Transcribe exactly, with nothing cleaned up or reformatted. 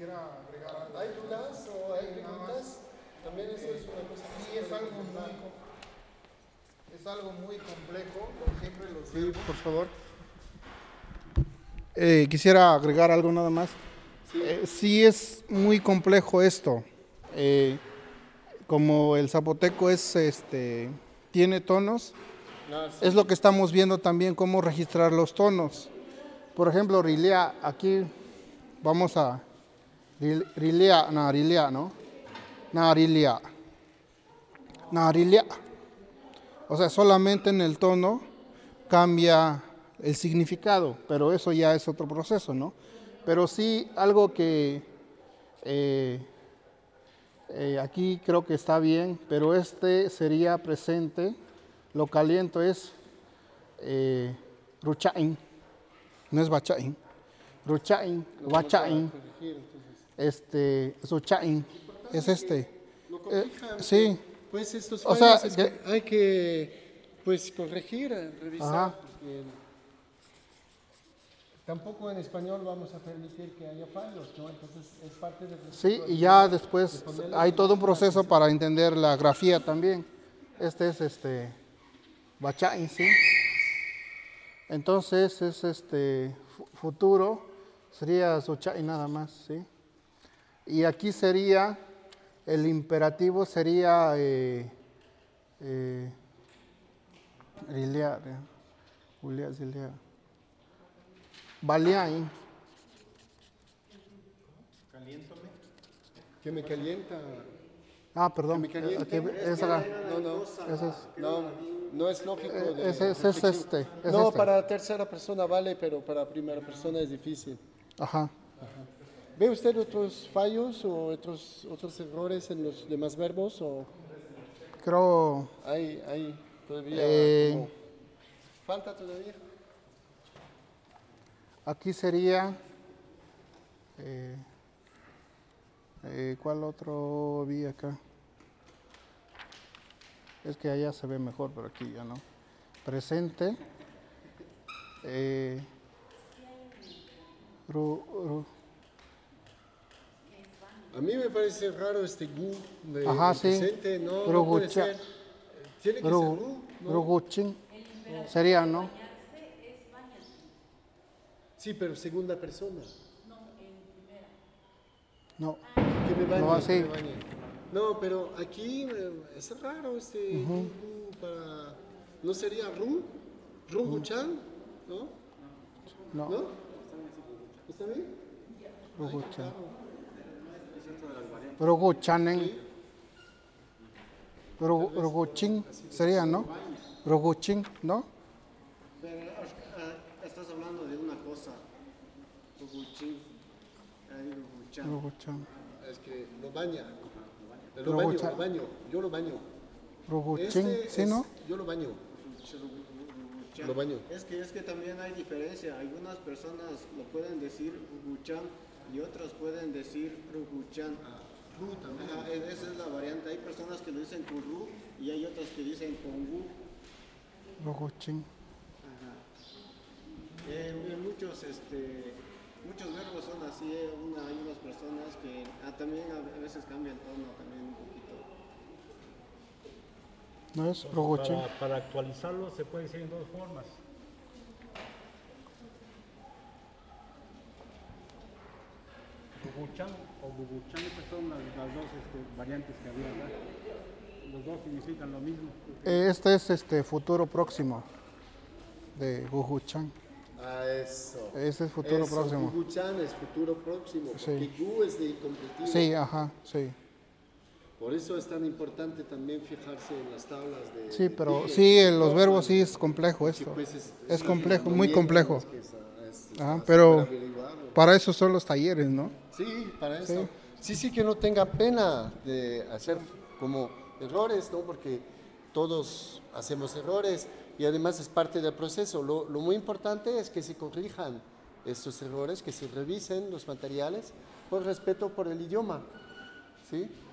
quisiera agregar algo. ¿Hay dudas o hay Sí, nada más. preguntas? También eso Eh, es una cosa que sí, se es puede algo muy, preguntar. com- es algo muy complejo, como siempre los Sí, verbos. por favor. Eh, quisiera agregar algo nada más. Sí. Eh, sí es muy complejo esto. Eh, como el zapoteco es, este, tiene tonos, Ah, sí. es lo que estamos viendo también cómo registrar los tonos. Por ejemplo, rilea, aquí vamos a ril- rilea, no, rilea, ¿no? No, rilea, no, rilea. O sea, solamente en el tono cambia el significado, pero eso ya es otro proceso, ¿no? Pero sí algo que eh, eh, aquí creo que está bien, pero este sería presente, lo caliento es eh, ruchain, no es bachain, ruchain, Lo vamos a bachain, corregir, entonces. este, ruchain, es este. Lo Eh, corrijan. sí, Pues estos o fallos sea, es que- que hay que pues corregir, revisar, Ajá. porque tampoco en español vamos a permitir que haya fallos, ¿no? Entonces es parte del proceso. sí, y de- ya de después ponerle hay todo un muchísima proceso atención. para entender la grafía también. Este es este bachain, sí. Entonces es este fu- futuro, sería Suchai nada más, ¿sí? Y aquí sería, el imperativo sería eh, eh, Rilea, eh, Julia, Zilia, Baliain. Que me calienta. Ah, perdón, ¿Que me caliente? aquí, esa, No, no. ese es, No, no es lógico. eh, de ese, ese es reflexión. este, es No, este. para tercera persona vale, pero para primera persona es difícil. Ajá. ¿Ve usted otros fallos o otros, otros errores en los demás verbos? ¿O Creo, hay, hay todavía Eh, como- falta todavía? aquí sería, eh, eh, ¿cuál otro vi acá? Es que allá se ve mejor, pero aquí ya no. Presente. Eh, ru- ru- A mí me parece raro este gu de Ajá, de sí. presente, no, no puede Rugucha. ser. Tiene que ser ru- ru, ¿no? ruguchin. Sería, ¿no? Sí, pero segunda persona. No. Que me bañe, No, que sí. me bañe. No, pero aquí eh, es raro este gu, gu para... ¿No sería ru? ¿Ruguchan? ¿No? No. ¿No? ¿Está bien? Ruguchan. Ruguchanen. Ru- Ruguchin. Sería, ¿no? Ruguchin, ¿no? Pero ah, estás hablando de una cosa, Ruguchín, ahí Ruguchán. Ruguchan. Es que lo baña. Lo Pero baño, gucha- lo baño. Yo lo baño. Ruguchin, Este ¿sí, es- no? Yo lo baño. Ruguchán. Lo baño. Es que, es que también hay diferencia, algunas personas lo pueden decir Ruguchán y otras pueden decir Ruguchán. Ru también. Ajá, e- esa es la variante, hay personas que lo dicen con Ru y hay otras que dicen con Gu. Ruguchin. En, en muchos, este, muchos verbos son así, eh, una- hay unas personas que ah, también a veces cambian tono también un poquito. ¿No es? Ruguchin. Para, para actualizarlo se puede decir en dos formas. Guguchán o Guguchán, estas son las, las dos este, variantes que había, ¿verdad? Los dos significan lo mismo. Eh, Este es este futuro próximo de Guguchan. Ah, eso. Ese es futuro Eso, próximo. Guguchan es futuro próximo. Sí. Porque gu es de incompletito. Sí, ajá, sí. Por eso es tan importante también fijarse en las tablas de. Sí, de pero Tigre. sí, en los verbos sí es complejo Que, esto. pues, es, Es complejo, muy también, complejo. es que es, es- Ajá, es pero para averiguarlo. para eso son los talleres, ¿no? Sí, para eso. Sí, sí, que no tenga pena de hacer como errores, ¿no? Porque todos hacemos errores y además es parte del proceso. Lo, lo muy importante es que se corrijan estos errores, que se revisen los materiales por respeto por el idioma, ¿sí?